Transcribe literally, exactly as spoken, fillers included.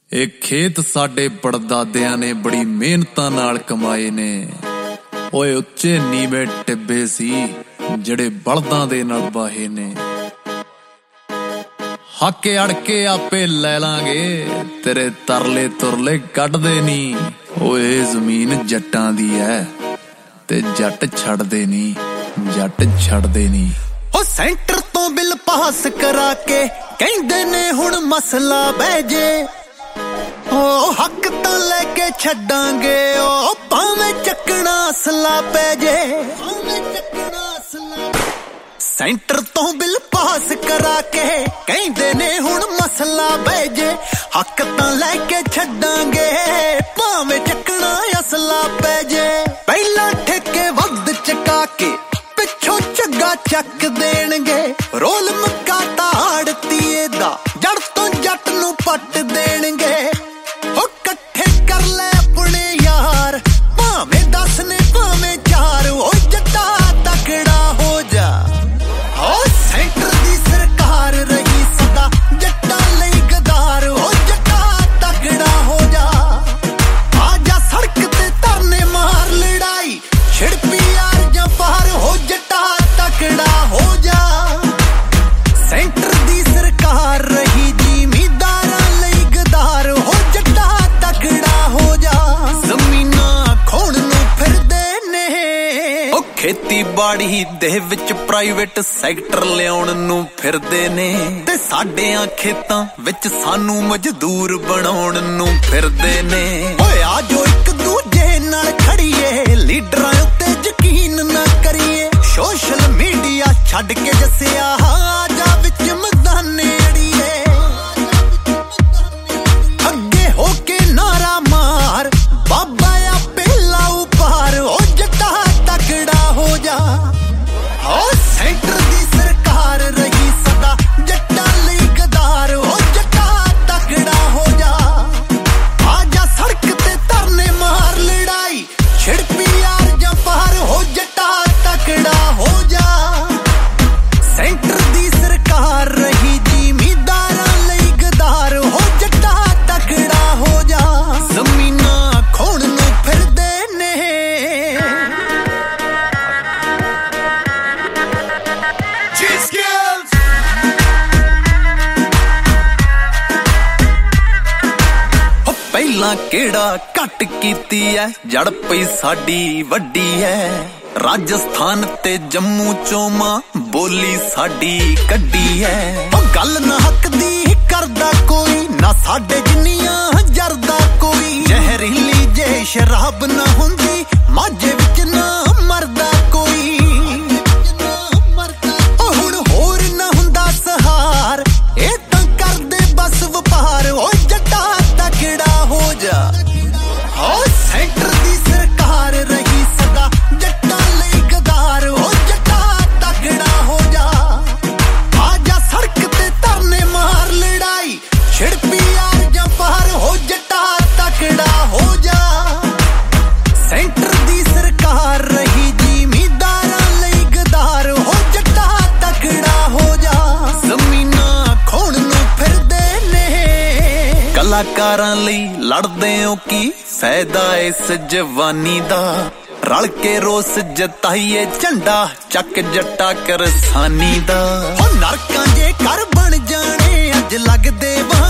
ਇਹ ਖੇਤ ਸਾਡੇ ਪੜਦਾਦਿਆਂ ਨੇ ਬੜੀ ਮਿਹਨਤਾਂ ਨਾਲ ਕਮਾਏ ਨੇ। ਓਏ ਉੱਚੇ ਨੀਵੇਂ ਟਿੱਬੇ ਸੀ ਜਿਹੜੇ ਬਲਦਾਂ ਦੇ ਨਾਲ ਵਾਹੇ ਨੇ। ਹੱਕ ਅੜ ਕੇ ਆਪੇ ਲੈ ਲਾਂਗੇ, ਤੇਰੇ ਤਰਲੇ ਤੁਰਲੇ ਕੱਢਦੇ ਨੀ। ਓਏ ਜ਼ਮੀਨ ਜੱਟਾਂ ਦੀ ਐ ਤੇ ਜੱਟ ਛੱਡਦੇ ਨੀ, ਜੱਟ ਛੱਡਦੇ ਨੀ। ਉਹ ਸੈਂਟਰ ਤੋਂ ਬਿੱਲ ਪਾਸ ਕਰਾ ਕੇ ਕਹਿੰਦੇ ਨੇ ਹੁਣ ਮਸਲਾ ਬਹਿ ਜੇ। ਉਹ ਹੱਕ ਤਾਂ ਲੈ ਕੇ ਛੱਡਾਂਗੇ, ਉਹ ਭਾਵੇਂ ਚੱਕਣਾ ਅਸਲਾ ਪੈ ਜੇ। ਭਾਵੇਂ ਚੱਕਣਾ ਅਸਲਾ ਸੈਂਟਰ ਤੋਂ ਬਿੱਲ ਪਾਸ ਕਰਾ ਕੇ ਕਹਿੰਦੇ ਨੇ ਹੁਣ ਮਸਲਾ ਬਹਿ ਜੇ। ਹੱਕ ਤਾਂ ਲੈ ਕੇ ਛੱਡਾਂਗੇ, ਭਾਵੇਂ ਚੱਕਣਾ ਅਸਲਾ ਪੈ ਜੇ। ਪਹਿਲਾਂ ਠੇਕੇ ਵੱਧ ਚਕਾ ਕੇ ਪਿੱਛੋਂ ਝੱਗਾ ਚੱਕ ਦੇਣਗੇ। ਰੋਲ ਮੱਕਾ ਤਾੜਤੀਏ ਦਾ ਜੜ ਤੋਂ ਜੱਟ ਨੂੰ ਪੱਟ ਦੇਣਗੇ। ਉਹ ਇਕੱਠੇ ਕਰ ਲੈ ਆਪਣੇ ਯਾਰ, ਭਾਵੇਂ ਦਸ ਨੇ ਭਾਵੇਂ ਚਾਰ। ਉਹ ਜੱਟਾ ਤਕੜਾ ਹੋ ਜਾ, ਉਹ ਸੈਂਟਰ ਦੀ ਸਰਕਾਰ ਰਹੀ ਸਦਾ ਜੱਟਾਂ ਲਈ ਗਦਾਰ। ਉਹ ਜੱਟਾ ਤਕੜਾ ਹੋ ਜਾ, ਆ ਜਾ ਸੜਕ ਤੇ ਧਰਨੇ ਮਾਰ ਲੜਾਈ ਛਿੜ ਪੀ ਯਾਰ ਜਾਂ ਪਾਰ। ਹੋ ਜੱਟਾ ਤਕੜਾ ਹੋ ਜਾ, ਸੈਂਟਰ ਦੀ ਸਰਕਾਰ ਰਹੀ ਜ਼ਿਮੀਂਦਾਰਾਂ ਲਈ ਗਦਾਰ। ਹੋ ਜੱਟਾ ਤਕੜਾ ਹੋ ਜਾ, ਜ਼ਮੀਨਾਂ ਖੋਣ ਨੂੰ ਫਿਰਦੇ ਨੇ। ਉਹ ਖੇਤੀਬਾੜੀ ਦੇ ਵਿੱਚ ਪ੍ਰਾਈਵੇਟ ਸੈਕਟਰ ਲਿਆਉਣ ਨੂੰ ਫਿਰਦੇ ਨੇ, ਤੇ ਸਾਡਿਆਂ ਖੇਤਾਂ ਵਿੱਚ ਸਾਨੂੰ ਮਜ਼ਦੂਰ ਬਣਾਉਣ ਨੂੰ ਫਿਰਦੇ ਨੇ। ਓਏ ਆ ਜੋ ਇੱਕ ਦੂਜੇ ਨਾਲ ਖੜੀਏ, ਲੀਡਰਾਂ ਉੱਤੇ ਯਕੀਨ ਨਾ ਕਰੀਏ। ਸੋਸ਼ਲ ਮੀਡੀਆ ਛੱਡ ਕੇ ਜੱਸਿਆ ਆ ਜਾ ਵਿੱਚ ਮੈਦਾਨੇ ਅੜੀਏ। ਅੱਗੇ ਹੋ ਕੇ ਨਾਰਾ ਮਾਰ, ਬਾਬਾ ਆਪੇ ਲਾਊ ਪਾਰ। ਉਹ ਜੱਟਾ ਤਕੜਾ ਹੋ ਜਾ, ਉਹ ਸੈਂਟਰ ਦੀ ਸਰਕਾਰ ਰਹੀ ਸਦਾ ਜੱਟਾਂ ਲਈ ਗਦਾਰ। ਉਹ ਜੱਟਾ ਤਕੜਾ ਹੋ ਜਾ, ਆ ਜਾ ਸੜਕ ਤੇ ਧਰਨੇ ਮਾਰ ਲੜਾਈ ਛਿੜ ਪੀ ਯਾਰ ਜਾਂ ਪਾਰ। ਹੋ ਜੱਟਾ ਤਕੜਾ ਹੋ ਜਾ, ਸੈਂਟਰ ਦੀ ਸਰਕਾਰ ਰਹੀ ਜ਼ਿਮੀਂਦਾਰਾਂ ਲਈ ਗਦਾਰ। ਹੋ ਜੱਟਾ ਤਕੜਾ ਹੋ ਜਾ, ਜ਼ਮੀਨਾਂ ਖੋਣ ਨੂੰ ਫਿਰਦੇ ਨੇ। ਪਹਿਲਾਂ ਕਿਹੜਾ ਘੱਟ ਕੀਤੀ ਐ, ਜੜ ਪਈ ਸਾਡੀ ਵੱਡੀ ਐ। ਰਾਜਸਥਾਨ ਤੇ ਜੰਮੂ ਚੋਂ ਮਾਂ ਬੋਲੀ ਸਾਡੀ ਕੱਢੀ ਐ। ਉਹ ਗੱਲ ਨਾ ਹੱਕ ਦੀ ਕਰਦਾ ਕੋਈ, ਨਾ ਸਾਡੇ ਜਿੰਨੀਆਂ ਜਰਦਾ ਕੋਈ। ਜ਼ਹਿਰੀਲੀ ਜੇ ਸ਼ਰਾਬ ਨਾ ਹੁੰਦੀ, ਮਾਝੇ ਵਿੱਚ ਨਾ ਮਰਦਾ ਕੋਈ। ਉਹ ਹੁਣ ਹੋਰ ਨਾ ਹੁੰਦਾ ਸਹਾਰ, ਇਹ ਤਾਂ ਕਰਦੇ ਬਸ ਵਪਾਰ। ਉਹ ਜੱਟਾ ਤਕੜਾ ਹੋ ਜਾ, ਉਹ ਸੈਂਟਰ ਦੀ ਸਰਕਾਰ ਰਹੀ ਸਦਾ ਜੱਟਾਂ ਲਈ ਗਦਾਰ। ਉਹ ਜੱਟਾ ਤਕੜਾ ਹੋ ਜਾ, ਆ ਜਾ ਸੜਕ ਤੇ ਧਰਨੇ ਮਾਰ ਲੜਾਈ ਛਿੜ ਪੀ ਯਾਰ ਜਾਂ ਪਾਰ। ਹੋ ਜੱਟਾ ਤਕੜਾ ਹੋ ਜਾ, ਸੈਂਟਰ ਦੀ ਸਰਕਾਰ ਰਹੀ ਜ਼ਿਮੀਂਦਾਰਾਂ ਲਈ ਗਦਾਰ। ਹੋ ਜੱਟਾ ਤਕੜਾ ਹੋ ਜਾ, ਜ਼ਮੀਨਾਂ ਖੋਣ ਨੂੰ ਫਿਰਦੇ ਨੇ। ਕਲਾਕਾਰਾਂ ਲਈ ਲੜਦੇ ਹੋ ਕੀ ਫਾਇਦਾ ਇਸ ਜਵਾਨੀ ਦਾ। ਰਲ ਕੇ ਰੋਸ ਜਤਾਈਏ ਝੰਡਾ ਚੱਕ ਜੱਟਾ ਕਰਸਾਨੀ ਦਾ। ਉਹ ਨਰਕਾਂ ਜੇ ਘਰ ਬਣ ਜਾਣੇ ਅੱਜ ਲੱਗਦੇ